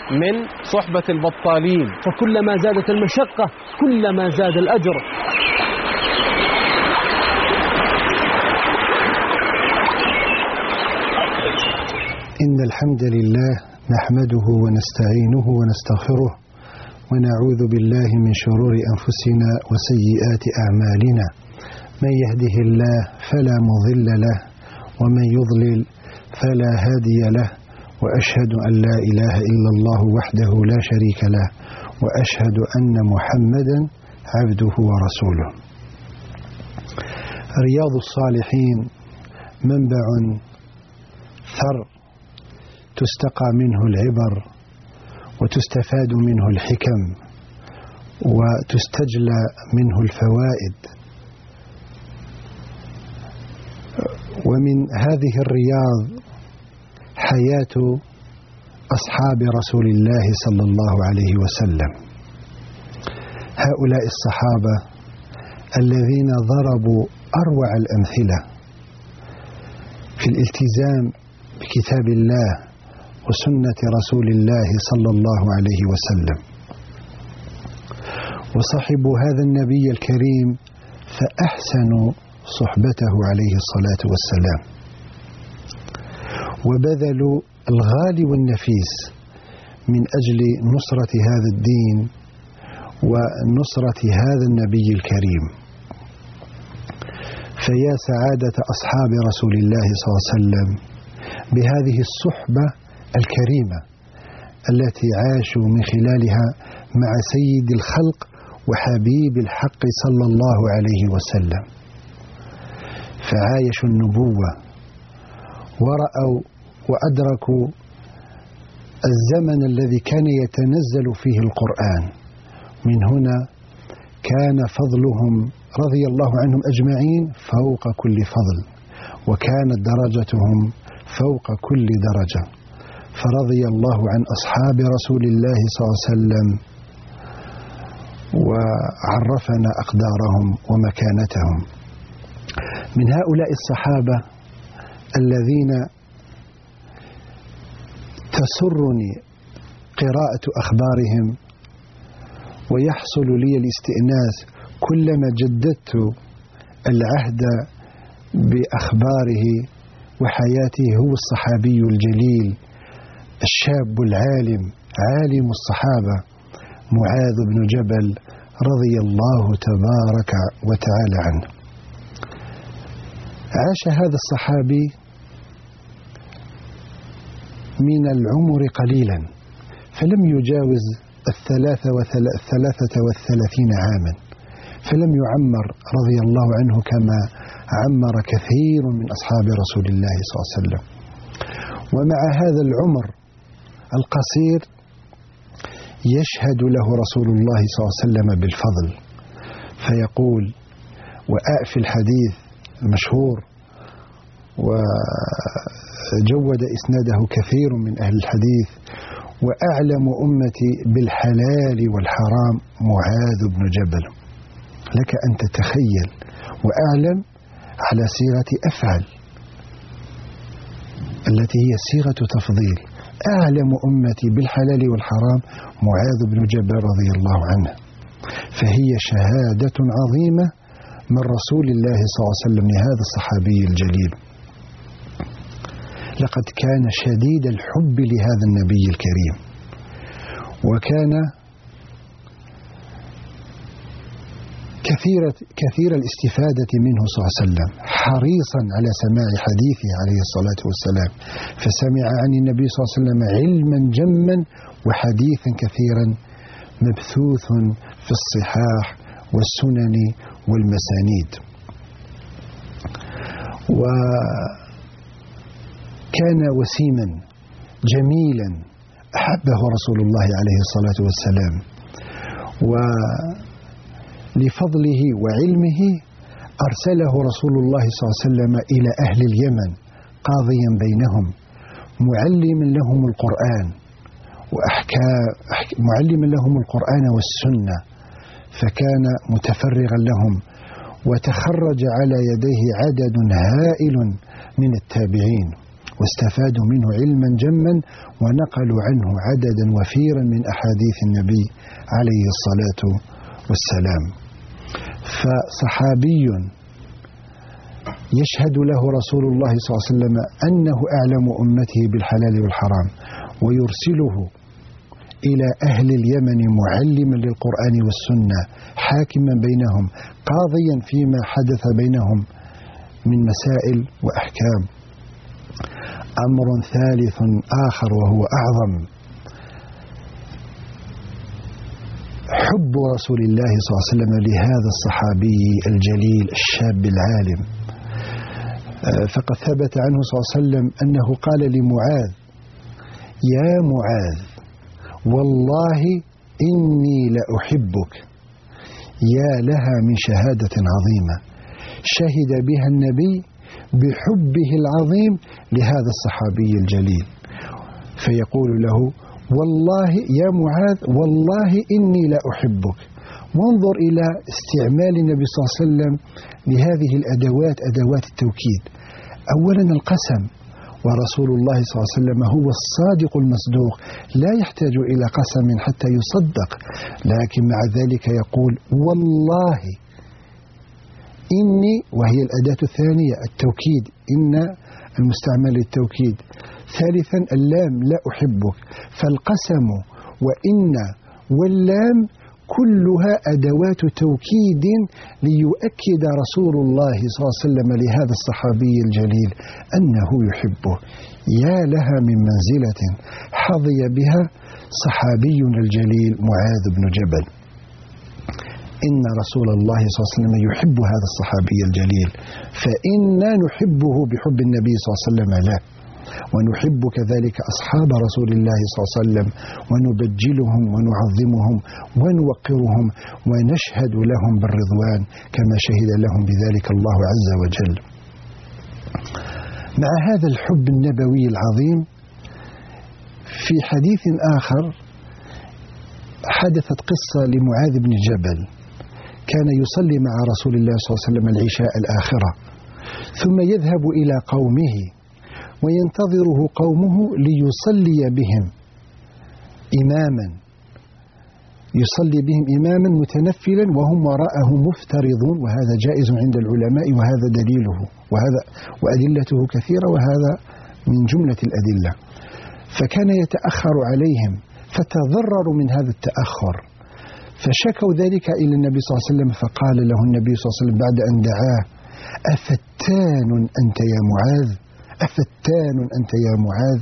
من صحبة البطالين. فكلما زادت المشقة كلما زاد الأجر. إن الحمد لله نحمده ونستعينه ونستغفره ونعوذ بالله من شرور أنفسنا وسيئات أعمالنا. من يهده الله فلا مضل له ومن يضلل فلا هادي له، وأشهد أن لا إله إلا الله وحده لا شريك له، وأشهد أن محمدا عبده ورسوله. رياض الصالحين منبع ثر تستقى منه العبر وتستفاد منه الحكم وتستجلى منه الفوائد. ومن هذه الرياض حياة أصحاب رسول الله صلى الله عليه وسلم، هؤلاء الصحابة الذين ضربوا أروع الأمثلة في الالتزام بكتاب الله وسنة رسول الله صلى الله عليه وسلم، وصحبوا هذا النبي الكريم فأحسنوا صحبته عليه الصلاة والسلام، وبذلوا الغالي والنفيس من أجل نصرة هذا الدين ونصرة هذا النبي الكريم. فيا سعادة أصحاب رسول الله صلى الله عليه وسلم بهذه الصحبة الكريمة التي عاشوا من خلالها مع سيد الخلق وحبيب الحق صلى الله عليه وسلم، فعايشوا النبوة ورأوا وأدركوا الزمن الذي كان يتنزل فيه القرآن. من هنا كان فضلهم رضي الله عنهم أجمعين فوق كل فضل، وكانت درجتهم فوق كل درجة. فرضي الله عن أصحاب رسول الله صلى الله عليه وسلم وعرفنا أقدارهم ومكانتهم. من هؤلاء الصحابة الذين تسرني قراءة أخبارهم ويحصل لي الاستئناس كلما جددت العهد بأخباره وحياته، هو الصحابي الجليل الشاب العالم عالم الصحابة معاذ بن جبل رضي الله تبارك وتعالى عنه. عاش هذا الصحابي من العمر قليلا، فلم يجاوز 33 عاما، فلم يعمر رضي الله عنه كما عمر كثير من أصحاب رسول الله صلى الله عليه وسلم. ومع هذا العمر القصير يشهد له رسول الله صلى الله عليه وسلم بالفضل، فيقول في الحديث المشهور وجود إسناده كثير من أهل الحديث: وأعلم أمتي بالحلال والحرام معاذ بن جبل. لك أن تتخيل، وأعلم على صيغة أفعل التي هي صيغة تفضيل. أعلم أمتي بالحلال والحرام معاذ بن جبل رضي الله عنه. فهي شهادة عظيمة من رسول الله صلى الله عليه وسلم لهذا الصحابي الجليل. لقد كان شديد الحب لهذا النبي الكريم، وكان كثير الاستفادة منه صلى الله عليه وسلم، حريصا على سماع حديثه عليه الصلاة والسلام، فسمع عن النبي صلى الله عليه وسلم علما جما وحديثا كثيرا مبثوث في الصحاح والسنن والمسانيد. وكان وسيما جميلا أحبه رسول الله عليه الصلاة والسلام، ولفضله وعلمه أرسله رسول الله صلى الله عليه وسلم إلى أهل اليمن قاضيا بينهم، معلما لهم القرآن معلما لهم القرآن والسنة، فكان متفرغا لهم، وتخرج على يديه عدد هائل من التابعين واستفادوا منه علما جما، ونقلوا عنه عددا وفيرا من أحاديث النبي عليه الصلاة والسلام. فصحابي يشهد له رسول الله صلى الله عليه وسلم أنه أعلم أمته بالحلال والحرام، ويرسله إلى أهل اليمن معلما للقرآن والسنة، حاكما بينهم، قاضيا فيما حدث بينهم من مسائل وأحكام. أمر ثالث آخر وهو أعظم، حب رسول الله صلى الله عليه وسلم لهذا الصحابي الجليل الشاب العالم. فقد ثبت عنه صلى الله عليه وسلم أنه قال لمعاذ: يا معاذ، والله إني لأحبك. يا لها من شهادة عظيمة شهد بها النبي بحبه العظيم لهذا الصحابي الجليل، فيقول له: والله يا معاذ، والله إني لأحبك. وانظر إلى استعمال النبي صلى الله عليه وسلم لهذه الأدوات، أدوات التوكيد. أولا القسم، ورسول الله صلى الله عليه وسلم هو الصادق المصدوق، لا يحتاج إلى قسم حتى يصدق، لكن مع ذلك يقول: والله إني، وهي الأداة الثانية التوكيد، إن المستعمل للتوكيد. ثالثا اللام، لا أحبك. فالقسم وإن واللام كلها أدوات توكيد ليؤكد رسول الله صلى الله عليه وسلم لهذا الصحابي الجليل أنه يحبه. يا لها من منزلة حظي بها صحابينا الجليل معاذ بن جبل. إن رسول الله صلى الله عليه وسلم يحب هذا الصحابي الجليل، فإنا نحبه بحب النبي صلى الله عليه وسلم له، ونحب كذلك أصحاب رسول الله صلى الله عليه وسلم، ونبجلهم ونعظمهم ونوقرهم، ونشهد لهم بالرضوان كما شهد لهم بذلك الله عز وجل. مع هذا الحب النبوي العظيم، في حديث آخر حدثت قصة لمعاذ بن جبل، كان يصلي مع رسول الله صلى الله عليه وسلم العشاء الآخرة، ثم يذهب إلى قومه وينتظره قومه ليصلي بهم إماما، يصلي بهم إماما متنفلا وهم وراءه مفترضون، وهذا جائز عند العلماء، وهذا دليله، وأدلته كثيرة، وهذا من جملة الأدلة. فكان يتأخر عليهم فتضرروا من هذا التأخر، فشكوا ذلك إلى النبي صلى الله عليه وسلم، فقال له النبي صلى الله عليه وسلم بعد أن دعاه: أفتان أنت يا معاذ؟ أفتان أنت يا معاذ؟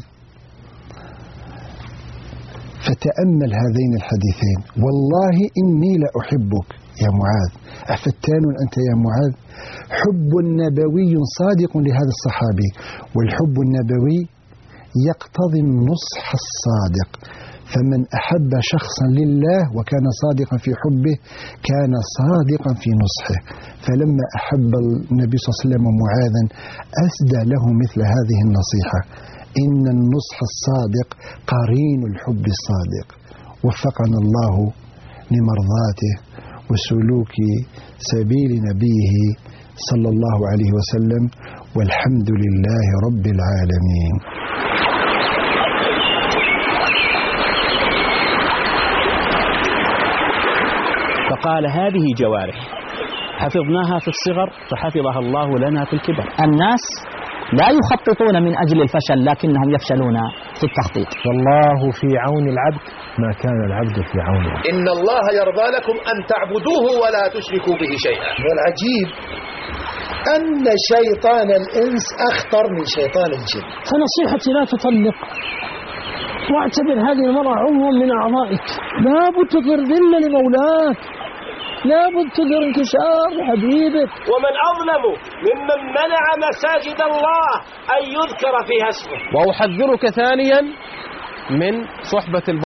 فتأمل هذين الحديثين: والله إني لأحبك يا معاذ، أفتان أنت يا معاذ. حب نبوي صادق لهذا الصحابي، والحب النبوي يقتضي النصح الصادق، فمن أحب شخصا لله وكان صادقا في حبه كان صادقا في نصحه. فلما أحب النبي صلى الله عليه وسلم معاذا أسدى له مثل هذه النصيحة: إن النصح الصادق قرين الحب الصادق. وفقنا الله لمرضاته وسلوك سبيل نبيه صلى الله عليه وسلم، والحمد لله رب العالمين. فقال: هذه جوارح حفظناها في الصغر فحفظها الله لنا في الكبر. الناس لا يخططون من أجل الفشل، لكنهم يفشلون في التخطيط. والله في عون العبد ما كان العبد في عون العبد. إن الله يرضى لكم أن تعبدوه ولا تشركوا به شيئا. والعجيب أن شيطان الإنس أخطر من شيطان الجن. فنصيحتي: لا تطلق، واعتبر هذه المرأة عضو من أعضائك، لابد تظهر ذل لمولاك، لابد تظهر انكسار لحبيبك. ومن أظلم ممن منع مساجد الله أن يذكر فيها اسمه. وأحذرك ثانيا من صحبة